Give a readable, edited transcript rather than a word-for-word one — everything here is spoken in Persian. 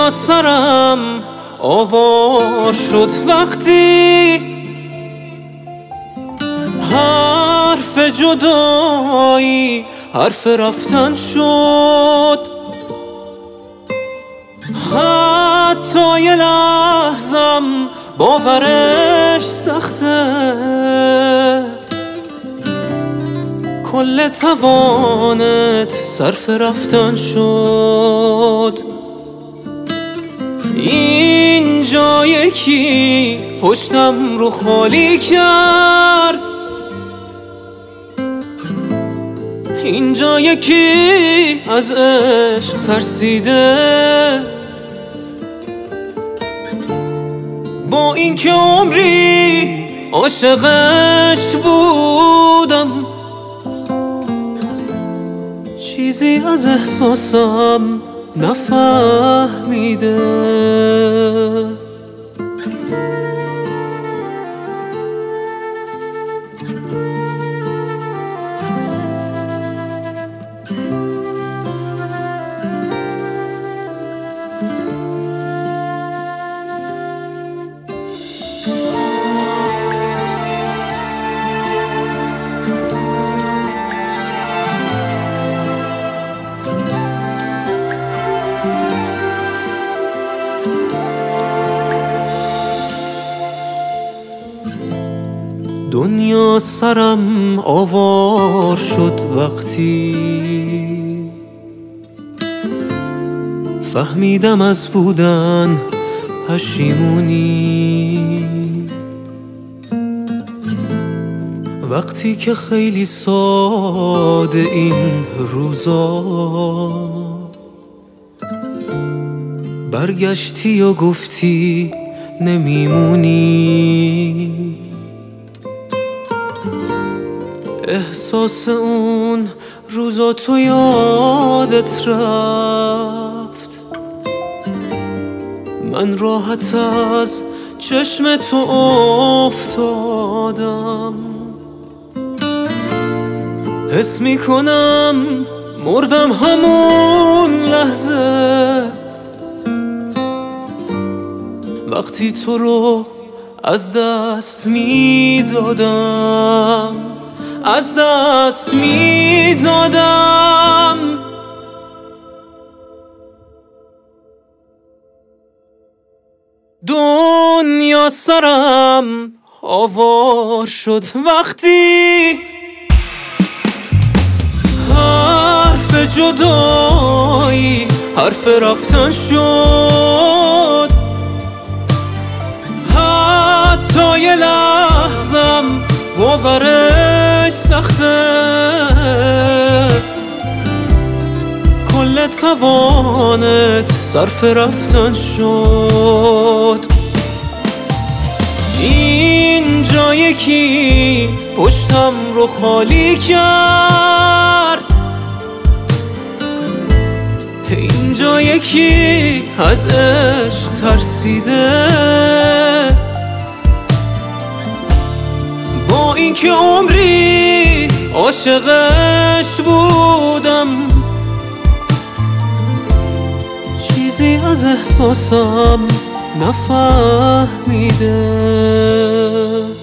دنیا سرم آوار شد وقتی حرف جدایی حرف رفتن شد. حتی یه لحظم باورش سخته، کل توانت صرف رفتن شد. اینجا یکی پشتم رو خالی کرد، اینجا یکی از عشق ترسیده. با اینکه عمری عاشقش بودم، چیزی از احساسم نفهمیده. دنیا سرم آوار شد وقتی فهمیدم از بودن پشیمونی. وقتی که خیلی ساده این روزا برگشتی و گفتی نمیمونی. احساس اون روزا تو یادت رفت، من راحت از چشم تو افتادم. حس میکنم مردم همون لحظه وقتی تو رو از دست میدادم، از دست میدادم. دنیا سرم آوار شد وقتی حرف جدایی حرف رفتن شد. حتی یه لحظم باورش سخته، کل توانت صرف رفتن شد. اینجا یکی پشتم رو خالی کرد، اینجا یکی از عشق ترسیده. با اینکه عمری عاشقش بودم، چیزی از احساسم نفهمیده.